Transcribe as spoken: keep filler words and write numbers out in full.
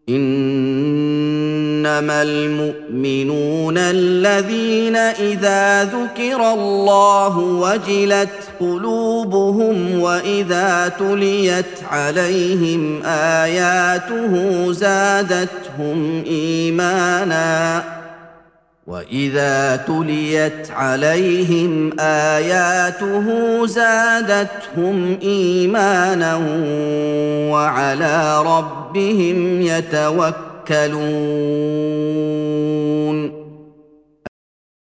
إنما المؤمنون الذين إذا ذكر الله وجلت قلوبهم وإذا تليت عليهم آياته زادتهم إيمانا وإذا تليت عليهم آياته زادتهم إيمانا وعلى ربهم يتوكلون